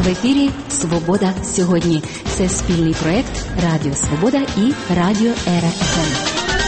В ефірі «Свобода сьогодні». Це спільний проєкт Радіо Свобода і Радіо ЕРА-ФМ.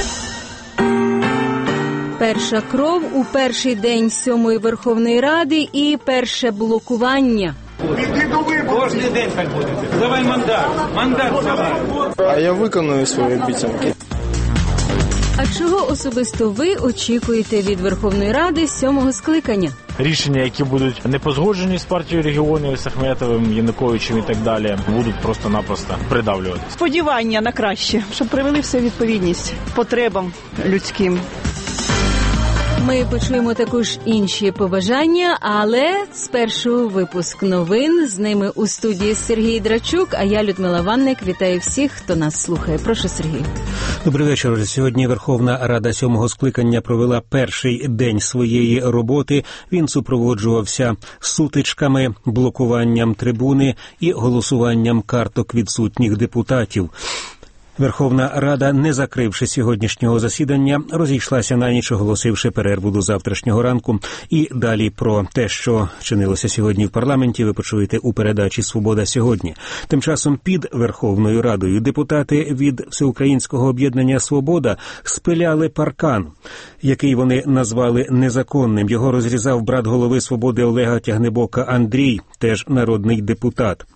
Перша кров у перший день 7-ї Верховної Ради і перше блокування. Кожен день так буде. Давай мандат. Мандат давай. А я виконую свої обіцянки. А чого особисто ви очікуєте від Верховної Ради 7-го скликання? Рішення, які будуть не погоджені з партією регіонів, з Ахметовим, Януковичем і так далі, будуть просто-напросто придавлювати. Сподівання на краще, щоб привели все у відповідність потребам людським. Ми почуємо також інші побажання, але спершу випуск новин. З ними у студії Сергій Драчук, а я, Людмила Ванник, вітаю всіх, хто нас слухає. Прошу, Сергій. Добрий вечір. Сьогодні Верховна Рада 7-го скликання провела перший день своєї роботи. Він супроводжувався сутичками, блокуванням трибуни і голосуванням карток відсутніх депутатів. Верховна Рада, не закривши сьогоднішнього засідання, розійшлася на ніч, оголосивши перерву до завтрашнього ранку. І далі про те, що чинилося сьогодні в парламенті, ви почуєте у передачі «Свобода сьогодні». Тим часом під Верховною Радою депутати від Всеукраїнського об'єднання «Свобода» спиляли паркан, який вони назвали незаконним. Його розрізав брат голови «Свободи» Олега Тягнебока Андрій, теж народний депутат.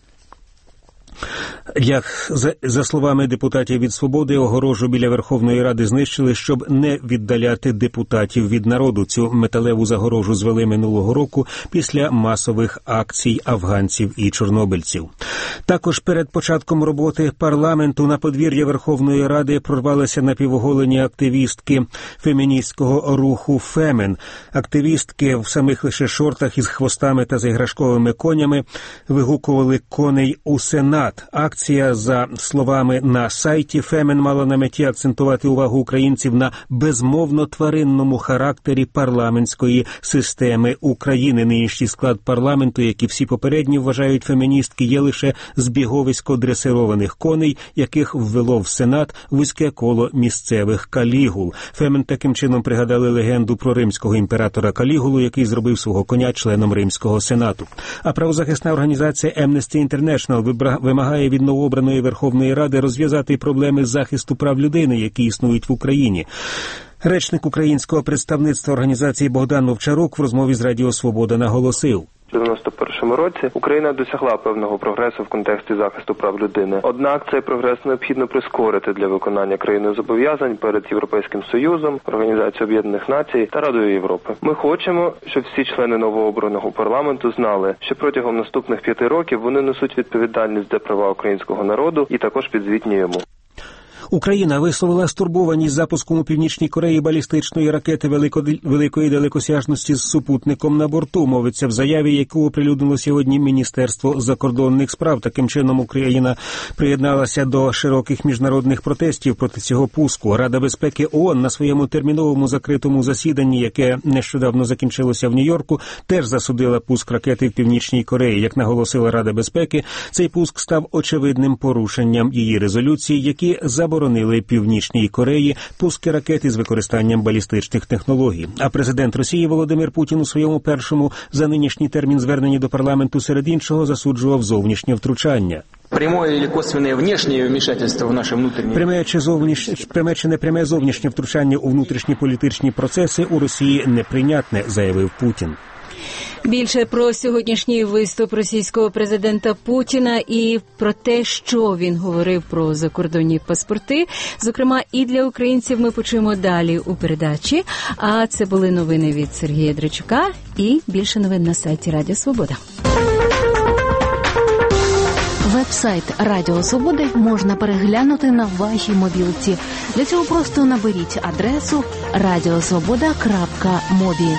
Як за словами депутатів від «Свободи», огорожу біля Верховної Ради знищили, щоб не віддаляти депутатів від народу. Цю металеву загорожу звели минулого року після масових акцій афганців і чорнобильців. Також перед початком роботи парламенту на подвір'я Верховної Ради прорвалися напівоголені активістки феміністського руху «Фемен». Активістки в самих лише шортах із хвостами та з іграшковими конями вигукували «Коней у Сенат». Акція, за словами на сайті «Фемен», мала на меті акцентувати увагу українців на безмовно-тваринному характері парламентської системи України. Нинішній склад парламенту, як і всі попередні, вважають феміністки, є лише збіговисько дресированих коней, яких ввело в Сенат вузьке коло місцевих калігул. Фемен таким чином пригадали легенду про римського імператора Калігулу, який зробив свого коня членом Римського Сенату. А правозахисна організація Amnesty International вимагає від новообраної Верховної Ради розв'язати проблеми захисту прав людини, які існують в Україні. Речник українського представництва організації Богдан Овчарук в розмові з Радіо Свобода наголосив: У 91-му році Україна досягла певного прогресу в контексті захисту прав людини. Однак цей прогрес необхідно прискорити для виконання країною зобов'язань перед Європейським Союзом, Організацією Об'єднаних Націй та Радою Європи. Ми хочемо, щоб всі члени новообраного парламенту знали, що протягом наступних 5 років вони несуть відповідальність за права українського народу і також підзвітні йому. Україна висловила стурбованість запуском у Північній Кореї балістичної ракети великої далекосяжності з супутником на борту, мовиться в заяві, яку оприлюднило сьогодні Міністерство закордонних справ. Таким чином Україна приєдналася до широких міжнародних протестів проти цього пуску. Рада безпеки ООН на своєму терміновому закритому засіданні, яке нещодавно закінчилося в Нью-Йорку, теж засудила пуск ракети в Північній Кореї. Як наголосила Рада безпеки, цей пуск став очевидним порушенням її резолюцій, які заборонили Північній Кореї пуски ракети з використанням балістичних технологій. А президент Росії Володимир Путін у своєму першому за нинішній термін зверненні до парламенту серед іншого засуджував зовнішнє втручання. Прямое или косвенное внешнее вмешательство в наши внутренние... Пряме чи непряме зовнішнє втручання у внутрішні політичні процеси у Росії неприйнятне, заявив Путін. Більше про сьогоднішній виступ російського президента Путіна і про те, що він говорив про закордонні паспорти, зокрема і для українців, ми почуємо далі у передачі. А це були новини від Сергія Драчука і більше новин на сайті Радіо Свобода. Веб-сайт Радіо Свободи можна переглянути на вашій мобілці. Для цього просто наберіть адресу radiosvoboda.mobi.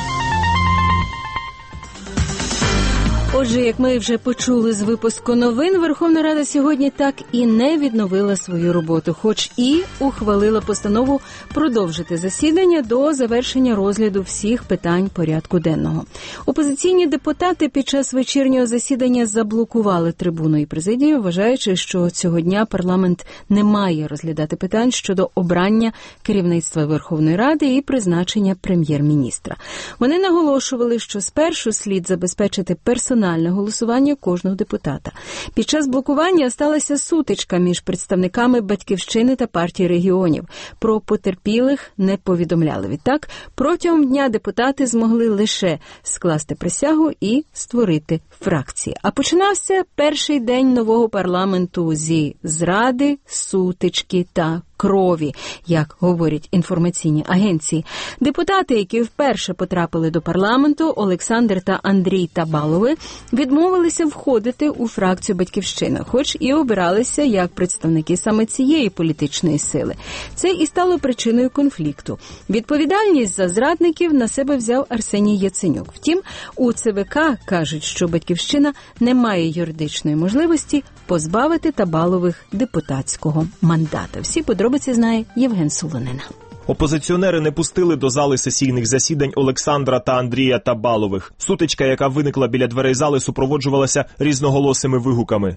Отже, як ми вже почули з випуску новин, Верховна Рада сьогодні так і не відновила свою роботу, хоч і ухвалила постанову продовжити засідання до завершення розгляду всіх питань порядку денного. Опозиційні депутати під час вечірнього засідання заблокували трибуну і президію, вважаючи, що цього дня парламент не має розглядати питань щодо обрання керівництва Верховної Ради і призначення прем'єр-міністра. Вони наголошували, що спершу слід забезпечити персональну персональне голосування кожного депутата. Під час блокування сталася сутичка між представниками «Батьківщини» та партії регіонів. Про потерпілих не повідомляли. Відтак, протягом дня депутати змогли лише скласти присягу і створити фракції. А починався перший день нового парламенту зі зради, сутички та крові, як говорять інформаційні агенції. Депутати, які вперше потрапили до парламенту, Олександр та Андрій Табалови, відмовилися входити у фракцію «Батьківщина», хоч і обиралися як представники саме цієї політичної сили. Це і стало причиною конфлікту. Відповідальність за зрадників на себе взяв Арсеній Яценюк. Втім, у ЦВК кажуть, що «Батьківщина» не має юридичної можливості позбавити Табалових депутатського мандата. Всі подробиці знає Євген Солонина. Опозиціонери не пустили до зали сесійних засідань Олександра та Андрія Табалових. Сутичка, яка виникла біля дверей зали, супроводжувалася різноголосими вигуками.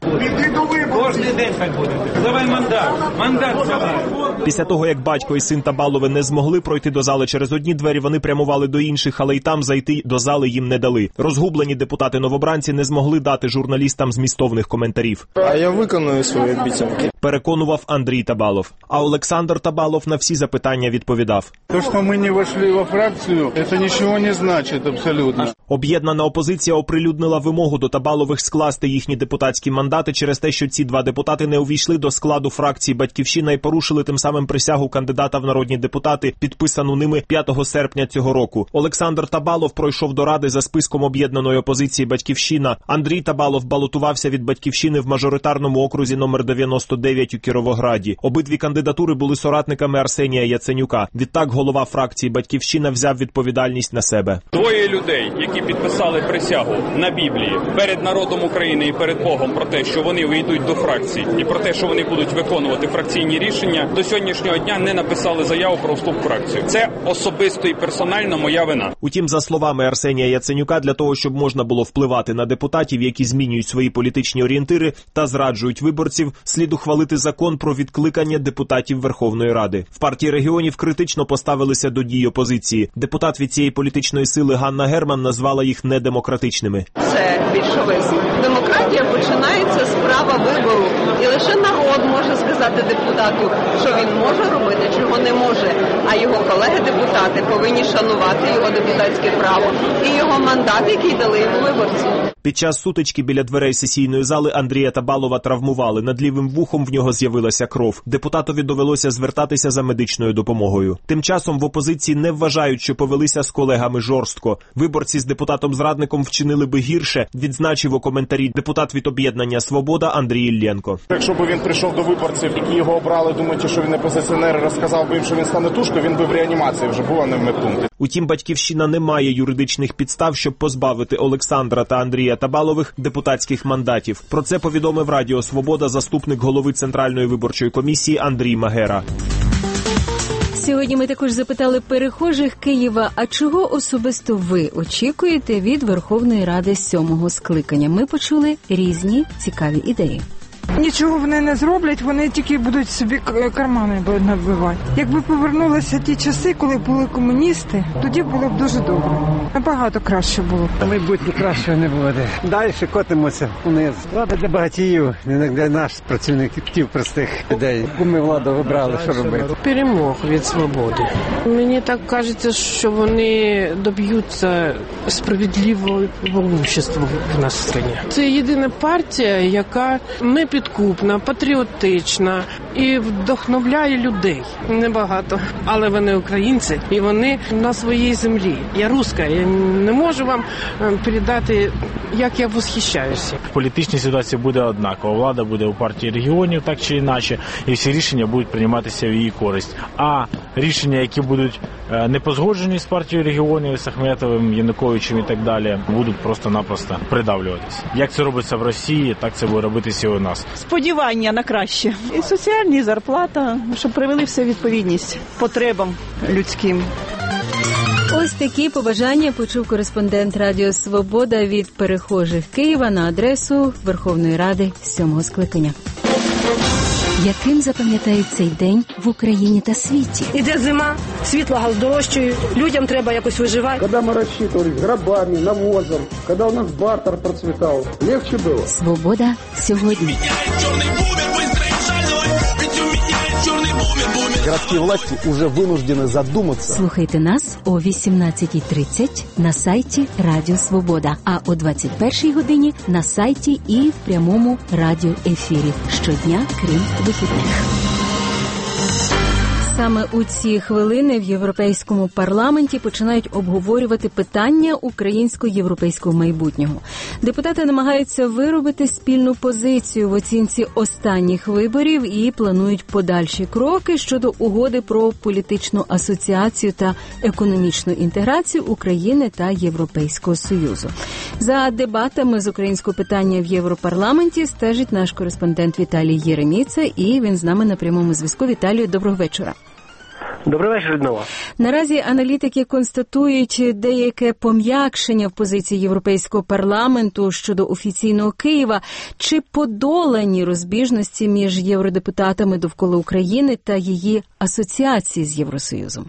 Кожен день так будете. Давай мандат. Мандат давай. Після того, як батько і син Табалови не змогли пройти до зали через одні двері, вони прямували до інших, але й там зайти до зали їм не дали. Розгублені депутати-новобранці не змогли дати журналістам змістовних коментарів. А я виконую свої обіцянки. Переконував Андрій Табалов. А Олександр Табалов на всі запитання відповідав. То, що ми не війшли во фракцію, це нічого не значить абсолютно. Об'єднана опозиція оприлюднила вимогу до Табалових скласти їхні депутатські мандати через те, що ці два депутати не увійшли до складу фракції «Батьківщина» і порушили тим самим присягу кандидата в народні депутати, підписану ними 5 серпня цього року. Олександр Табалов пройшов до Ради за списком об'єднаної опозиції «Батьківщина». Андрій Табалов балотувався від «Батьківщини» в мажоритарному окрузі номер 99 у Кіровограді. Обидві кандидатури були соратниками Арсенія Яценюка. Відтак голова фракції «Батьківщина» взяв відповідальність на себе. Двоє людей, які підписали присягу на Біблії перед народом України і перед Богом про те, що вони увійдуть до фракції і про те, що вони будуть виконувати фракційні рішення, до сьогоднішнього дня не написали заяву про вступ в фракцію. Це особисто і персонально моя вина. Утім, за словами Арсенія Яценюка, для того, щоб можна було впливати на депутатів, які змінюють свої політичні орієнтири та зраджують виборців, слід ухвалити закон про відкликання депутатів Верховної Ради. В партії регіонів критично поставилися до дій опозиції. Депутат від цієї політичної сили Ганна Герман назвала їх недемократичними. Це більшовизм. Демократія починається з права вибору. І лише народ може сказати депутату, що він може робити, чого не може. А його колеги-депутати повинні шанувати його депутатське право і його мандат, який дали йому виборці. Під час сутички біля дверей сесійної зали Андрія Табалова травмували. Над лівим вухом в нього з'явилася кров. Депутатові довелося звертатися за медичною допомогою. Тим часом в опозиції не вважають, що повелися з колегами жорстко. Виборці з депутатом-зрадником вчинили би гірше, відзначив у коментарі депутат від об'єднання «Свобода» Андрій Іллєнко. Якщо б він прийшов до виборців, які його обрали, думаючи, що він не опозиціонер, розказав би їм, що він стане тушкою, він би в реанімації вже був, а не в медпункті. Утім, «Батьківщина» не має юридичних підстав, щоб позбавити Олександра та Андрія Табалових депутатських мандатів. Про це повідомив Радіо Свобода заступник голови Центральної виборчої комісії Андрій Магера. Сьогодні ми також запитали перехожих Києва, а чого особисто ви очікуєте від Верховної Ради 7-го скликання? Ми почули різні цікаві ідеї. Нічого вони не зроблять, вони тільки будуть собі кармани набивати. Якби повернулися ті часи, коли були комуністи, тоді було б дуже добре. Набагато краще було. Майбутнє краще не буде. Далі котимося вниз. Влада для багатіїв, не для нас, працівників простих людей. Ми владу вибрали, що робити. Перемог від свободи. Мені так кажеться, що вони доб'ються справедливого общества в нас в країні. Це єдина партія, яка не підкупна, патріотична і вдохновляє людей. Небагато. Але вони українці і вони на своїй землі. Я руська, я не можу вам передати, як я восхищаюся. В політичній ситуації буде однакова. Влада буде у партії регіонів, так чи інакше, і всі рішення будуть прийматися в її користь. А рішення, які будуть не позгоджені з партією регіонів, з Ахметовим, Януковичем і так далі, будуть просто-напросто придавлюватися. Як це робиться в Росії, так це буде робитися і у нас. Сподівання на краще. І соціальні, і зарплата, щоб привели все в відповідність потребам людським. Ось такі побажання почув кореспондент Радіо Свобода від перехожих Києва на адресу Верховної Ради 7-го скликання. Яким запам'ятають цей день в Україні та світі? Іде зима, світло газ дорожчає, людям треба якось виживати. Коли ми розчитувалися грабами, навозом, коли у нас бартер процвітав, легче було. Свобода сьогодні. Городские власти уже вынуждены задуматься. Слухайте нас о 18:30 на сайті Радіо Свобода, а о 21:00 годині на сайті і в прямому радіоефірі щодня, крім вихідних. Саме у ці хвилини в Європейському парламенті починають обговорювати питання українсько-європейського майбутнього. Депутати намагаються виробити спільну позицію в оцінці останніх виборів і планують подальші кроки щодо угоди про політичну асоціацію та економічну інтеграцію України та Європейського Союзу. За дебатами з українського питання в Європарламенті стежить наш кореспондент Віталій Єреміца, і він з нами на прямому зв'язку. Віталію, доброго вечора. Добрий вечір, Людмила. Наразі аналітики констатують деяке пом'якшення в позиції Європейського парламенту щодо офіційного Києва. Чи подолані розбіжності між євродепутатами довкола України та її асоціації з Євросоюзом?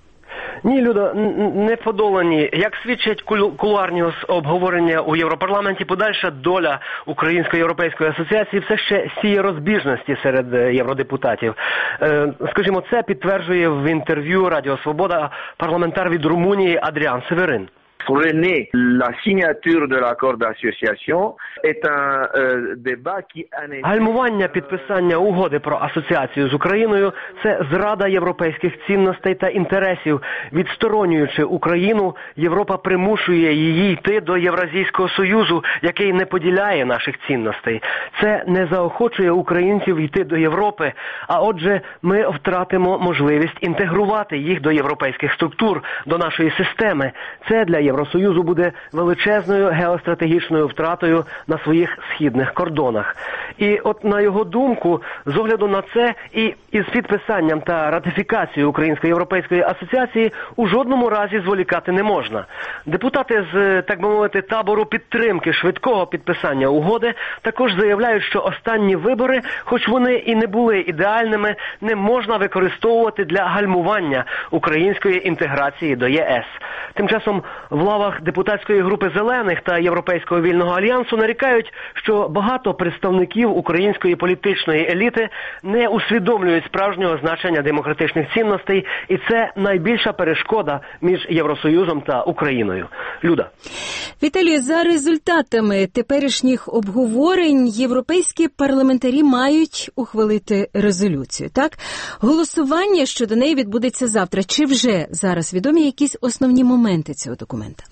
Ні, Люда, не подолані. Як свідчать кулуарні обговорення у Європарламенті, подальша доля Українсько-Європейської асоціації все ще сіє розбіжності серед євродепутатів. Скажімо, це підтверджує в інтерв'ю Радіо Свобода парламентар від Румунії Адріан Северин. Freiner la signature de l'accord d'association est un débat qui Гальмування підписання угоди про асоціацію з Україною – це зрада європейських цінностей та інтересів. Відсторонюючи Україну, Європа примушує її йти до Євразійського Союзу, який не поділяє наших цінностей. Це не заохочує українців йти до Європи, а отже, ми втратимо можливість інтегрувати їх до європейських структур, до нашої системи. Це для Євросоюзу буде величезною геостратегічною втратою на своїх східних кордонах. І от на його думку, з огляду на це і із підписанням та ратифікацією Українсько-Європейської асоціації у жодному разі зволікати не можна. Депутати з, так би мовити, табору підтримки швидкого підписання угоди також заявляють, що останні вибори, хоч вони і не були ідеальними, не можна використовувати для гальмування української інтеграції до ЄС. Тим часом в лавах депутатської групи «Зелених» та Європейського вільного альянсу нарікають, що багато представників української політичної еліти не усвідомлюють справжнього значення демократичних цінностей, і це найбільша перешкода між Євросоюзом та Україною. Люда. Віталію, за результатами теперішніх обговорень європейські парламентарі мають ухвалити резолюцію, так? Голосування щодо неї відбудеться завтра. Чи вже зараз відомі якісь основні моменти цього документа?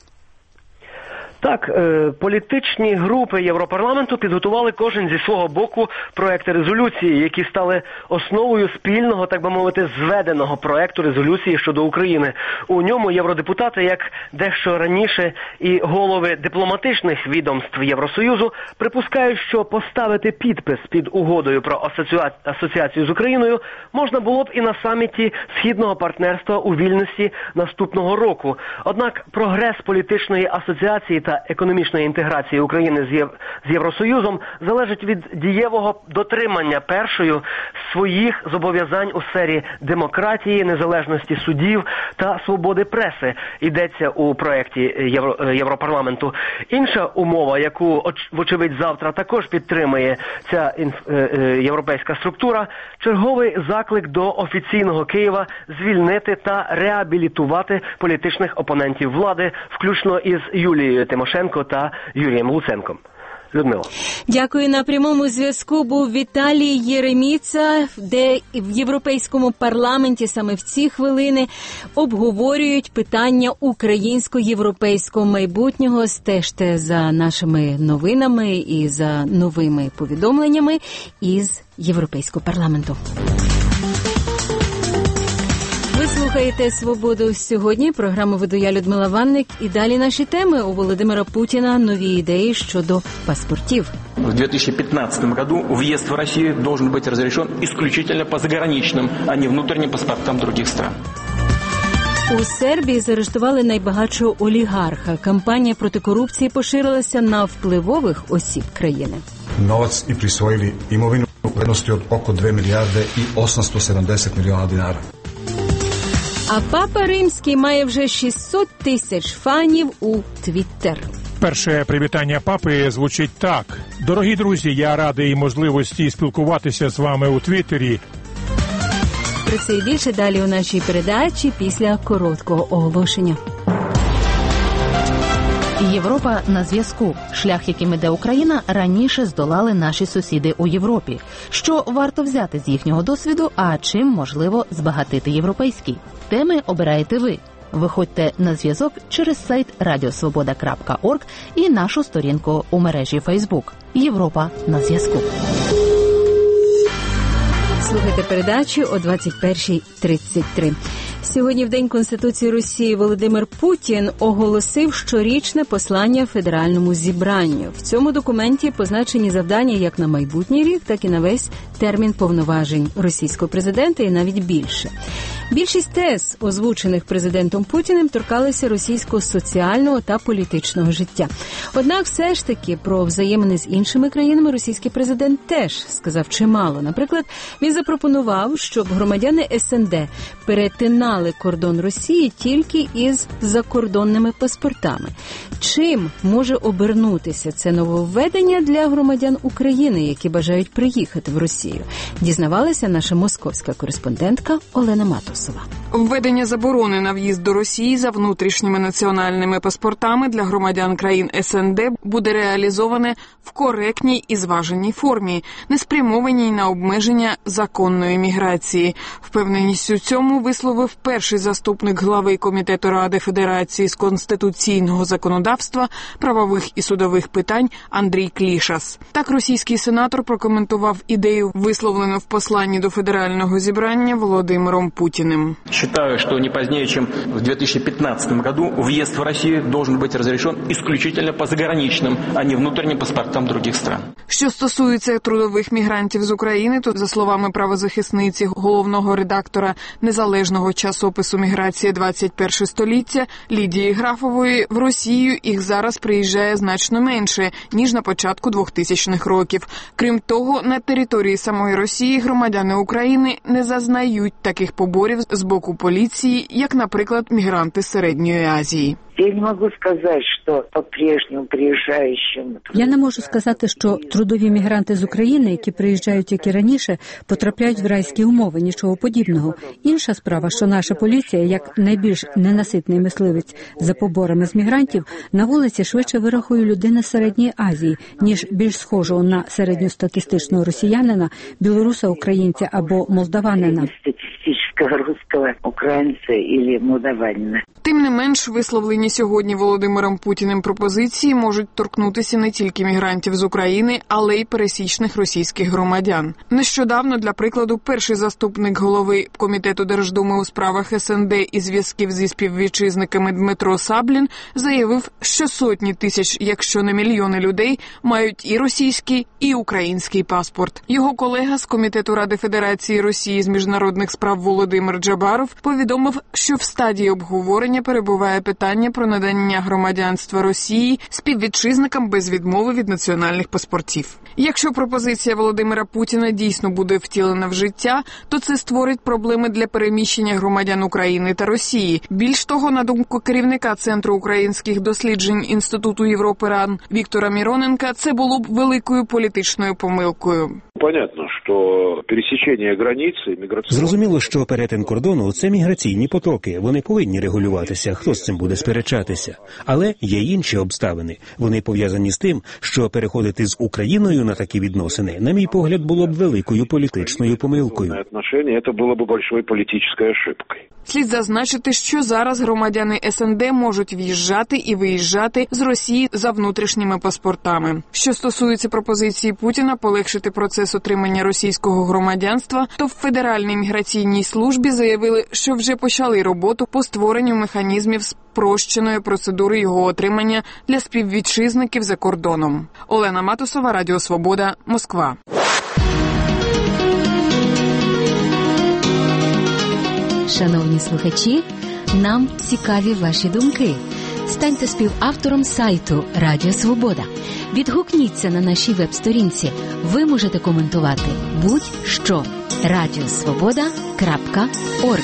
Так, політичні групи Європарламенту підготували кожен зі свого боку проекти резолюції, які стали основою спільного, так би мовити, зведеного проекту резолюції щодо України. У ньому євродепутати, як дещо раніше, і голови дипломатичних відомств Євросоюзу припускають, що поставити підпис під угодою про асоціацію з Україною можна було б і на саміті Східного партнерства у Вільнюсі наступного року. Однак прогрес політичної асоціації та економічної інтеграції України з Євросоюзом залежить від дієвого дотримання першою своїх зобов'язань у сфері демократії, незалежності судів та свободи преси, йдеться у проєкті Європарламенту. Інша умова, яку, вочевидь, завтра також підтримує ця європейська структура, черговий заклик до офіційного Києва звільнити та реабілітувати політичних опонентів влади, включно із Юлією Тимошенко та Юрієм Луценком. Людмила. Дякую. На прямому зв'язку був Віталій Єреміца, де в Європейському парламенті саме в ці хвилини обговорюють питання українсько-європейського майбутнього. Стежте за нашими новинами і за новими повідомленнями із Європейського парламенту. Ви слухаєте «Свободу сьогодні». Програму веду я, Людмила Ванник. І далі наші теми. У Володимира Путіна нові ідеї щодо паспортів. В 2015 году въезд в Россию должен быть разрешен исключительно по заграничным, а не внутренним паспортам других стран. У Сербії заарештували найбагатшого олігарха. Кампанія проти корупції поширилася на впливових осіб країни. Novac i prisvojili imovinu vrijednosti od oko 2 milijarde i 870 milijuna dinara. А Папа Римський має вже 600 тисяч фанів у Твіттер. Перше привітання папи звучить так. Дорогі друзі, я радий можливості спілкуватися з вами у Твіттері. Про це і більше далі у нашій передачі після короткого оголошення. Європа на зв'язку. Шлях, яким іде Україна, раніше здолали наші сусіди у Європі. Що варто взяти з їхнього досвіду, а чим можливо збагатити європейський? Теми обираєте ви. Виходьте на зв'язок через сайт radiosvoboda.org і нашу сторінку у мережі Facebook. Європа на зв'язку. Слухайте передачу о 21:33. Сьогодні в День Конституції Росії Володимир Путін оголосив щорічне послання Федеральному зібранню. В цьому документі позначені завдання як на майбутній рік, так і на весь термін повноважень російського президента і навіть більше. Більшість тез, озвучених президентом Путіним, торкалися російського соціального та політичного життя. Однак все ж таки про взаємини з іншими країнами російський президент теж сказав чимало. Наприклад, він запропонував, щоб громадяни СНД перетинали кордон Росії тільки із закордонними паспортами. Чим може обернутися це нововведення для громадян України, які бажають приїхати в Росію? Дізнавалася наша московська кореспондентка Олена Матусова. Введення заборони на в'їзд до Росії за внутрішніми національними паспортами для громадян країн СНД буде реалізоване в коректній і зваженій формі, не спрямованій на обмеження законної міграції. Впевненість у цьому висловив перший заступник глави Комітету Ради Федерації з конституційного законодавства, правових і судових питань Андрій Клішас. Так російський сенатор прокоментував ідею, висловлену в посланні до Федерального зібрання Володимиром Путіним. Считаю, что не позднее, чем в 2015 году въезд в Россию должен быть разрешен исключительно по заграничным, а не внутренним паспортам других стран. Що стосується трудових мігрантів з України, то, за словами правозахисниці головного редактора незалежного часопису «Міграція 21 століття» Лідії Графової, в Росію їх зараз приїжджає значно менше, ніж на початку 2000-х років. Крім того, на території самої Росії громадяни України не зазнають таких поборів з боку поліції, як, наприклад, мігранти з Середньої Азії. Я не можу сказати, що по-прежньому приїжджаючим... Я не можу сказати, що трудові мігранти з України, які приїжджають, як і раніше, потрапляють в райські умови, нічого подібного. Інша справа, що наша поліція, як найбільш ненаситний мисливець за поборами з мігрантів, на вулиці швидше вирахує людини з Середньої Азії, ніж більш схожого на середньостатистичного росіянина, білоруса, українця або молдаванина. Русского, українця або молдаванина. Тим не менш, висловлені сьогодні Володимиром Путіним пропозиції можуть торкнутися не тільки мігрантів з України, але й пересічних російських громадян. Нещодавно, для прикладу, перший заступник голови Комітету Держдуми у справах СНД і зв'язків зі співвітчизниками Дмитро Саблін заявив, що сотні тисяч, якщо не мільйони людей, мають і російський, і український паспорт. Його колега з Комітету Ради Федерації Росії з міжнародних справ Володимир Джабаров повідомив, що в стадії обговорення перебуває питання про надання громадянства Росії співвітчизникам без відмови від національних паспортів. Якщо пропозиція Володимира Путіна дійсно буде втілена в життя, то це створить проблеми для переміщення громадян України та Росії. Більш того, на думку керівника Центру українських досліджень Інституту Європи РАН Віктора Міроненка, це було б великою політичною помилкою. Понятно, що пересічення границі, міграційні... Зрозуміло, що перетин кордону – це міграційні потоки. Вони повинні регулюватися, хто з цим буде сперечатися. Але є інші обставини. Вони пов'язані з тим, що переходити з Україною на такі відносини, на мій погляд, було б великою політичною помилкою. Це було б великою політичною ошибкою. Слід зазначити, що зараз громадяни СНД можуть в'їжджати і виїжджати з Росії за внутрішніми паспортами. Що стосується пропозиції Путіна полегшити процес отримання російського громадянства, то в Федеральній міграційній службі заявили, що вже почали роботу по створенню механізмів спрощеної процедури його отримання для співвітчизників за кордоном. Олена Матусова, Радіо Свобода, Москва. Шановні слухачі, нам цікаві ваші думки. Станьте співавтором сайту Радіо Свобода. Відгукніться на нашій веб-сторінці. Ви можете коментувати будь-що. radiosvoboda.org.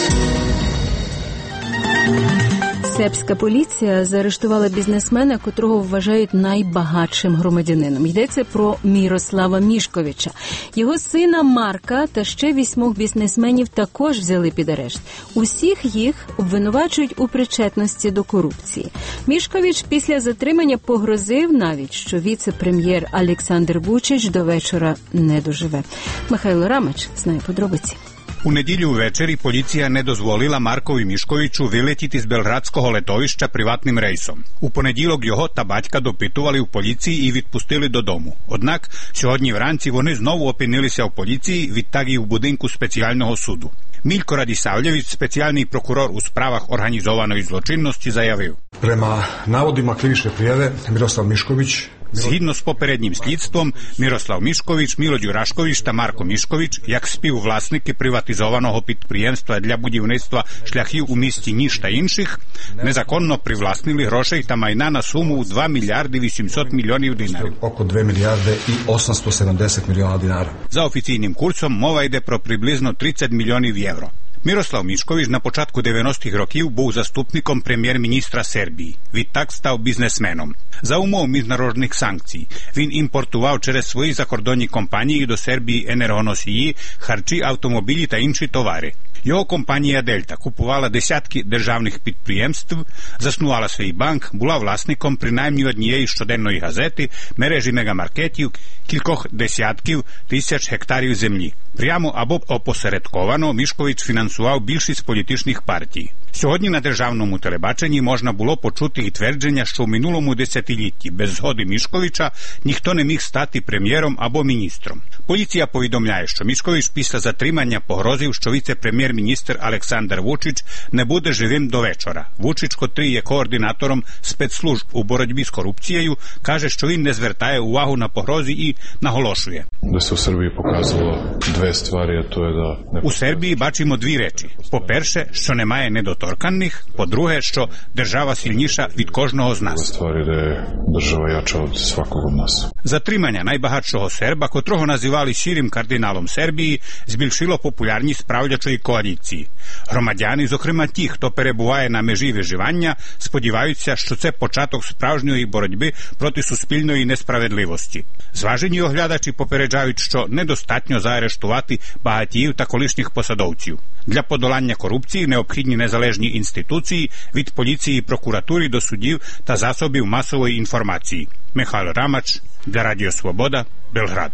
Сербська поліція заарештувала бізнесмена, котрого вважають найбагатшим громадянином. Йдеться про Мірослава Мішковича. Його сина Марка та ще 8 бізнесменів також взяли під арешт. Усіх їх обвинувачують у причетності до корупції. Мішкович після затримання погрозив навіть, що віце-прем'єр Олександр Вучич до вечора не доживе. Михайло Рамач знає подробиці. U nedjelju večeri policija ne dozvolila Markovi Miškoviću vyletiti z Belgradskого letovišća privatnim rejsom. У понеділок його та батька допитували в поліції і відпустили додому. Однак сьогодні вранці вони знову опинилися в поліції, відтак і в будинку спеціального суду. Мілько Радісавлєвич, спеціальний прокурор у справах організованої злочинності, заявив: Prema navodima krivične prijave Miroslav Mišković Згідно з попереднім слідством, Мірослав Мішкович, Міло Дюрашкович та Марко Мішкович, як співвласники приватизованого підприємства для будівництва шляхів у місті Ніж та інших, незаконно привласнили грошей та майна на суму 2 мільярди 800 мільйонів динарів. Oko 2 milijarde i 870 milijuna dinara. За офіційним курсом мова йде про приблизно 30 мільйонів євро. Мірослав Мішкович на початку 90-х років був заступником прем'єр-міністра Сербії. Відтак став бізнесменом. За умов міжнародних санкцій він імпортував через свої закордонні компанії до Сербії енергоносії, харчі, автомобілі та інші товари. Його компанія «Дельта» купувала десятки державних підприємств, заснувала свій банк, була власником принаймні однієї щоденної газети, мережі мегамаркетів, кількох десятків тисяч гектарів землі. Прямо або опосередковано Мішкович фінансував більшість політичних партій. Сьогодні на державному телебаченні можна було почути і твердження, що в минулому десятилітті без згоди Мішковича ніхто не міг стати прем'єром або міністром. Поліція повідомляє, що Мішкович після затримання погрозив, що віце-прем'єр-міністр Олександр Вучич не буде живим до вечора. Вучич, котрий є координатором спецслужб у боротьбі з корупцією, каже, що він не звертає увагу на погрози і наголошує. Да се у Сербії показало дві ствари, а то є да... У Сербії бачимо дві речі. По-перше, що немає недоторканних, по-друге, що держава сильніша від кожного з нас. Ствари, де держава яча від свакого з нас. Затримання найбагатшого серба, котрого називали сірим кардиналом Сербії, збільшило популярність правлячої коаліції. Громадяни, зокрема ті, хто перебуває на межі виживання, сподіваються, що це початок справжньої боротьби проти суспільної несправедливості. Зважені оглядачі попереджають, що недостатньо заарештувати багатіїв та колишніх посадовців. Для подолання корупції необхідні незалежні інституції від поліції, прокуратури до судів та засобів масової інформації. Михайло Рамач для Радіо Свобода, Белград.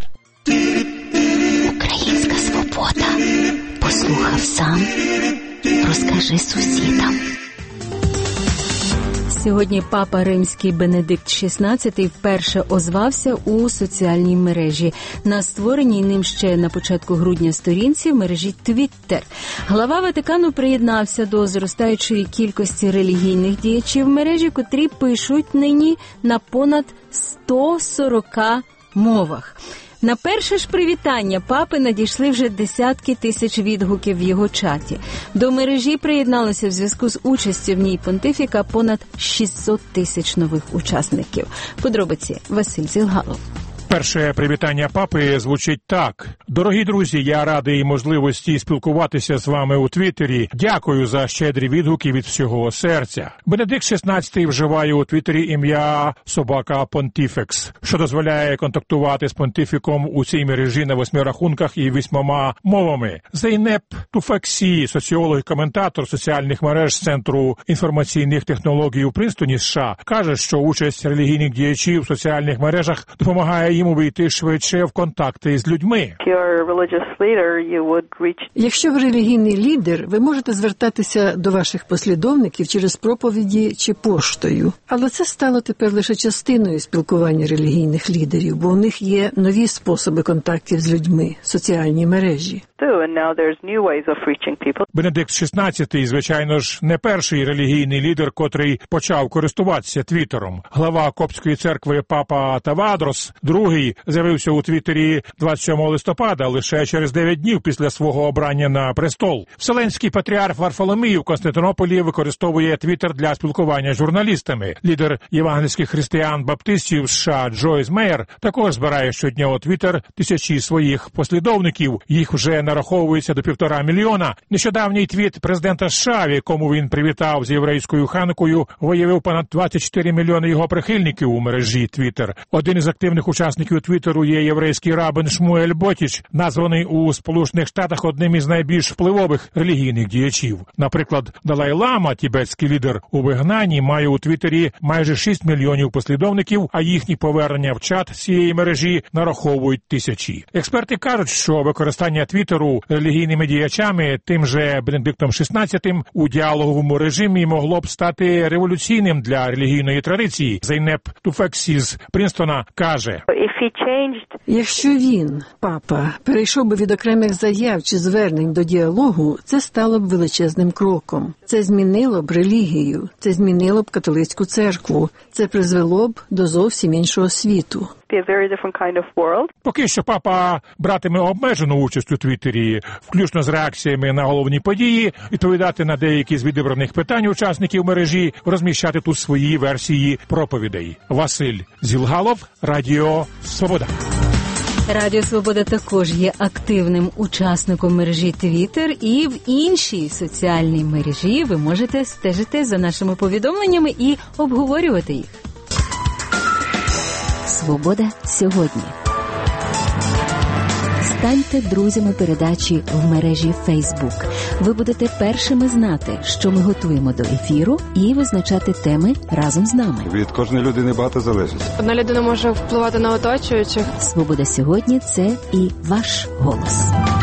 Українська свобода. Послухав сам, розкажи сусідам. Сьогодні папа римський Бенедикт XVI вперше озвався у соціальній мережі на створеній ним ще на початку грудня сторінці в мережі Twitter. Глава Ватикану приєднався до зростаючої кількості релігійних діячів мережі, котрі пишуть нині на понад 140 мовах. На перше ж привітання папи надійшли вже десятки тисяч відгуків в його чаті. До мережі приєдналося в зв'язку з участю в ній понтифіка понад 600 тисяч нових учасників. Подробиці Василь Зілгалов. Перше привітання папи звучить так. Дорогі друзі, я радий можливості спілкуватися з вами у Твіттері. Дякую за щедрі відгуки від всього серця. Бенедикт XVI вживає у Твіттері ім'я собака Понтіфекс, що дозволяє контактувати з понтифіком у цій мережі на 8 рахунках і 8 мовами. Зейнеп Туфаксі, соціолог і коментатор соціальних мереж з Центру інформаційних технологій у Принстоні, США, каже, що участь релігійних діячів в соціальних мережах допомагає їм увійти швидше в контакти з людьми. Якщо ви релігійний лідер, ви можете звертатися до ваших послідовників через проповіді чи поштою. Але це стало тепер лише частиною спілкування релігійних лідерів, бо у них є нові способи контактів з людьми – соціальні мережі. Бенедикт XVI, звичайно ж, не перший релігійний лідер, котрий почав користуватися Твіттером. Глава Коптської церкви папа Тавадрос II з'явився у Твіттері 27 листопада, лише через 9 днів після свого обрання на престол. Вселенський патріарх Варфоломій у Константинополі використовує Твіттер для спілкування з журналістами. Лідер євангельських християн-баптистів США Джойс Мейер також збирає щодня у Твіттер тисячі своїх послідовників. Їх вже нараховується до 1,5 мільйона. Нещодавній твіт президента США, в якому він привітав з єврейською ханукою, виявив понад 24 мільйони його прихильників у мережі Твіттер. Один із активних учасників Твіттеру є єврейський рабин Шмуель Ботіч, названий у Сполучених Штатах одним із найбільш впливових релігійних діячів. Наприклад, Далай-Лама, тібетський лідер у вигнанні, має у Твіттері майже 6 мільйонів послідовників, а їхні повернення в чат цієї мережі нараховують тисячі. Експерти кажуть, що використання Твіттеру релігійними діячами, тим же Бенедиктом XVI, у діалоговому режимі могло б стати революційним для релігійної традиції. Зейнеп Туфексі з Принстона каже: якщо він, папа, перейшов би від окремих заяв чи звернень до діалогу, це стало б величезним кроком. Це змінило б релігію, це змінило б католицьку церкву, це призвело б до зовсім іншого світу. Поки що папа братиме обмежену участь у Твіттері, включно з реакціями на головні події, відповідати на деякі з відібраних питань учасників мережі, розміщати тут свої версії проповідей. Василь Зілгалов, Радіо Свобода. Радіо Свобода також є активним учасником мережі Твіттер, і в іншій соціальній мережі ви можете стежити за нашими повідомленнями і обговорювати їх. Свобода сьогодні. Станьте друзями передачі в мережі Facebook. Ви будете першими знати, що ми готуємо до ефіру, і визначати теми разом з нами. Від кожної людини багато залежить. Одна людина може впливати на оточуючих. Свобода сьогодні – це і ваш голос.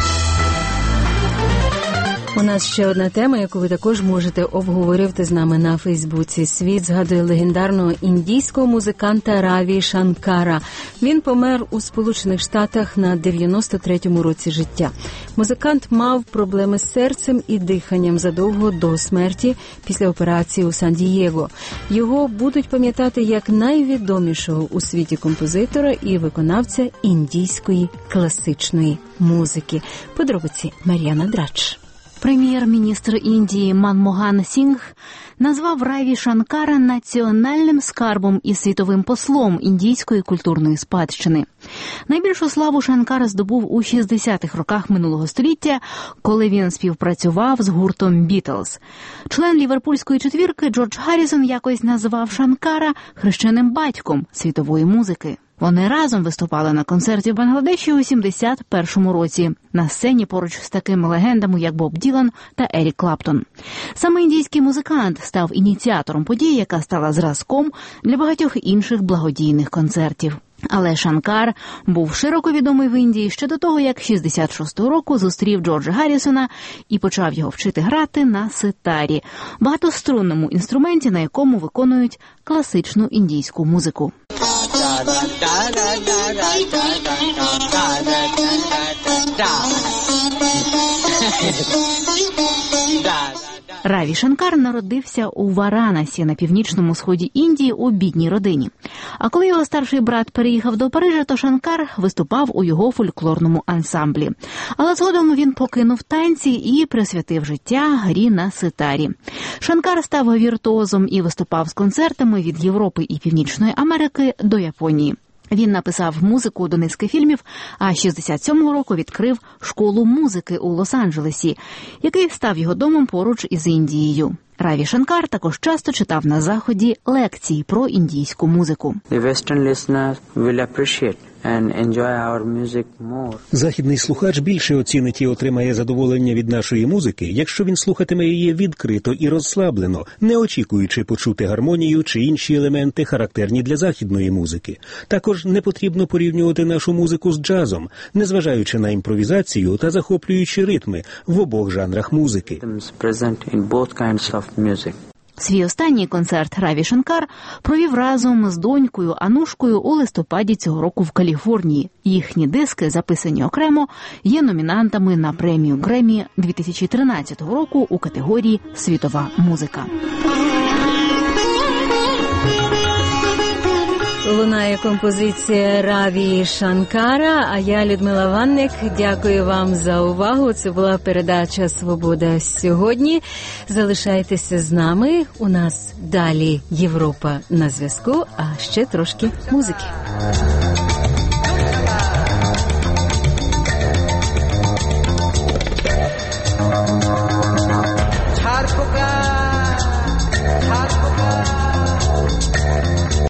У нас ще одна тема, яку ви також можете обговорювати з нами на Фейсбуці. Світ згадує легендарного індійського музиканта Раві Шанкара. Він помер у Сполучених Штатах на 93-му році життя. Музикант мав проблеми з серцем і диханням задовго до смерті після операції у Сан-Дієго. Його будуть пам'ятати як найвідомішого у світі композитора і виконавця індійської класичної музики. Подробиці Мар'яна Драч. Прем'єр-міністр Індії Манмоган Сінгх назвав Раві Шанкара національним скарбом і світовим послом індійської культурної спадщини. Найбільшу славу Шанкар здобув у 60-х роках минулого століття, коли він співпрацював з гуртом «Бітлз». Член ліверпульської четвірки Джордж Гаррісон якось назвав Шанкара хрещеним батьком світової музики. Вони разом виступали на концерті в Бангладеші у 71-му році, на сцені поруч з такими легендами, як Боб Ділан та Ерік Клаптон. Саме індійський музикант став ініціатором події, яка стала зразком для багатьох інших благодійних концертів. Але Шанкар був широко відомий в Індії ще до того, як 66-го року зустрів Джорджа Гаррісона і почав його вчити грати на ситарі – багатострунному інструменті, на якому виконують класичну індійську музику. Раві Шанкар народився у Варанасі на північному сході Індії у бідній родині. А коли його старший брат переїхав до Парижа, то Шанкар виступав у його фольклорному ансамблі. Але згодом він покинув танці і присвятив життя грі на ситарі. Шанкар став віртуозом і виступав з концертами від Європи і Північної Америки до Японії. Він написав музику до низки фільмів, а 67-го року відкрив школу музики у Лос-Анджелесі, який став його домом поруч із Індією. Раві Шанкар також часто читав на Заході лекції про індійську музику. Західний слухач більше оцінить і отримає задоволення від нашої музики, якщо він слухатиме її відкрито і розслаблено, не очікуючи почути гармонію чи інші елементи, характерні для західної музики. Також не потрібно порівнювати нашу музику з джазом, незважаючи на імпровізацію та захоплюючі ритми в обох жанрах музики. Свій останній концерт Раві Шанкар провів разом з донькою Анушкою у листопаді цього року в Каліфорнії. Їхні диски, записані окремо, є номінантами на премію Греммі 2013 року у категорії «Світова музика». Лунає композиція Раві Шанкара, а я, Людмила Ванник, дякую вам за увагу. Це була передача «Свобода сьогодні». Залишайтеся з нами. У нас далі Європа на зв'язку, а ще трошки музики.